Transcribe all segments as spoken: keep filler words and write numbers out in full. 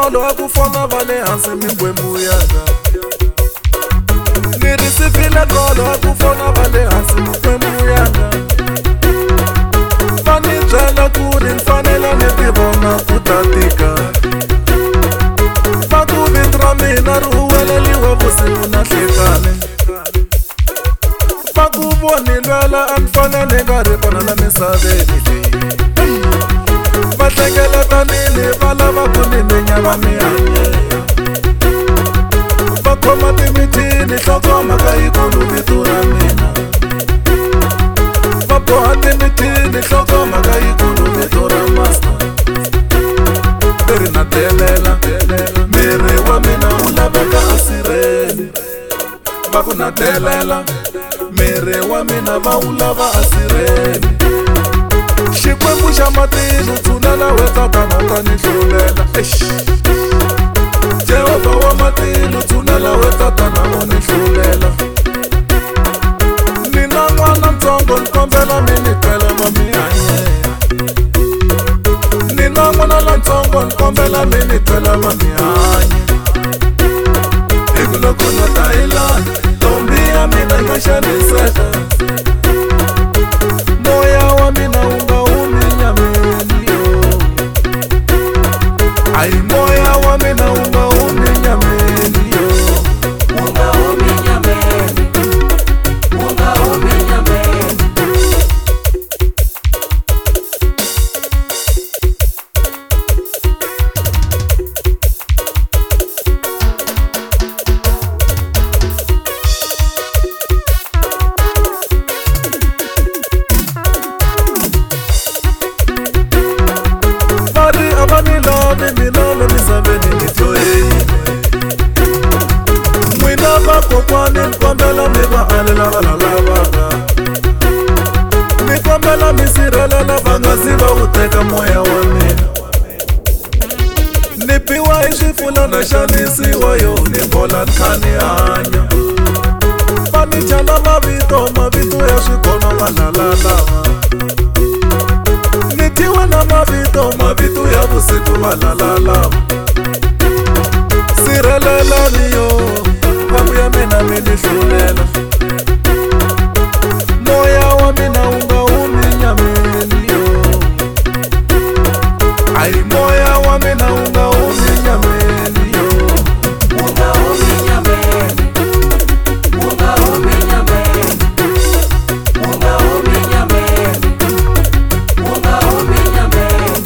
call wakufona vale hansi mingwembu yanga Ni risivile call wakufona vale hansi mingwembu yanga Fani jala kuri mfanela netivona kutatika Faku vitra mina ruweleliwe vusiku na hlikane Faku voni lwela anfanele ngari kona la misaveni Vahlengela tanini valava kuniminya va mihanye Vakhoma timithini hlokomhaka yikulu vito ra mina Vaboha timithini hlokomhaka yikulu vito ra master Leri na delela miri wa mina wu laveka asirheni Va ku na delela miri wa mina va wu lava asirheni Xikwembu xa matilo tshunela we tatana ta ni hlulela Jehova wa matilo tshunela we tatana u ni hlulela Nina n'wana ntsongo nkombela mi ni twela va mi hanye Nina n'wana lantsongo nkombela mi ni twela va mi hanye Hiku loko na tayilani ntombi ya mina yi nga xaniseka Moya wa mina wu nga humi nyameni yo Ai moya wa mina wu nga humi nyameni yo Wu nga humi nyameni Wu nga humi nyameni Kokwani nkombela mi va alela va lavaka Mi kombela mi sirhelela va nga zi va wu teka moya wa mina Ni biwa hi swifula na xanisiwa yo ni bola ni kha ni hanya Va ni chela mavito mavito ya swikono va lalalava Ni dyiwe na mavito mavito ya vusiku va lalalava Sirhelelani yo Vaku ya mina mi ni hlulela Moya wa mina wu nga humi nyameni yo Ai moya wa mina wu nga humi nyameni yo Wu nga humi nyameni Wu nga humi nyameni Wu nga humi nyameni Wu nga humi nyameni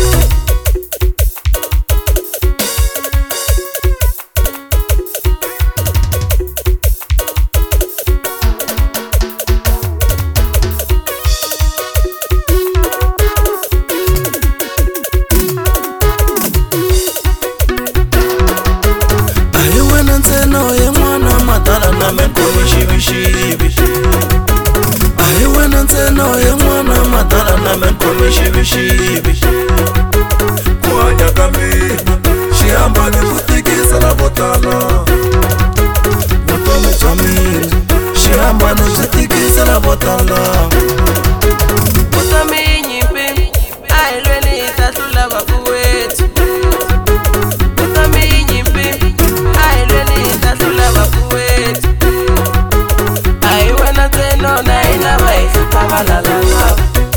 Ai wena ntsena ye n'wana madala na me nkhomi xivixivi Ku hanya ka mina xi hambane ku tikisela vo tala Vutomi bya mina xi hambane byi tikisela vo tala Vutomi i nyimpi a hi lweni hi ta hlula vafuwethu Vutomi i nyimpi a hi lweni hi ta hlula vafuwethu A hi wena ntsena na hina va hi hlupha va lalalava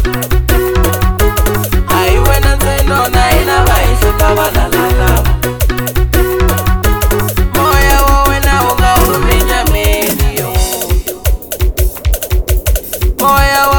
A hi wena ntsena na hina va hi hlupha va lalalava Moya wa wena wu nga humi nyameni yo Moya wa